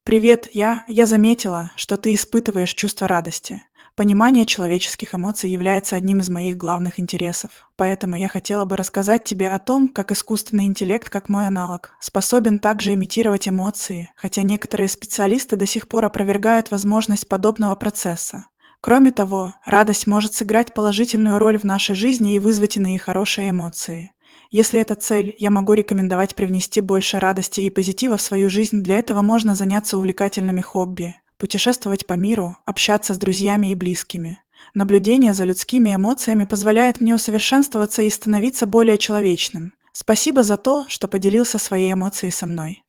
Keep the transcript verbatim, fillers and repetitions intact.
Привет, я, я заметила, что ты испытываешь чувство радости. Понимание человеческих эмоций является одним из моих главных интересов. Поэтому я хотела бы рассказать тебе о том, как искусственный интеллект, как мой аналог, способен также имитировать эмоции, хотя некоторые специалисты до сих пор опровергают возможность подобного процесса. Кроме того, радость может сыграть положительную роль в нашей жизни и вызвать иные хорошие эмоции. Если это цель, я могу рекомендовать привнести больше радости и позитива в свою жизнь. Для этого можно заняться увлекательными хобби, путешествовать по миру, общаться с друзьями и близкими. Наблюдение за людскими эмоциями позволяет мне усовершенствоваться и становиться более человечным. Спасибо за то, что поделился своей эмоцией со мной.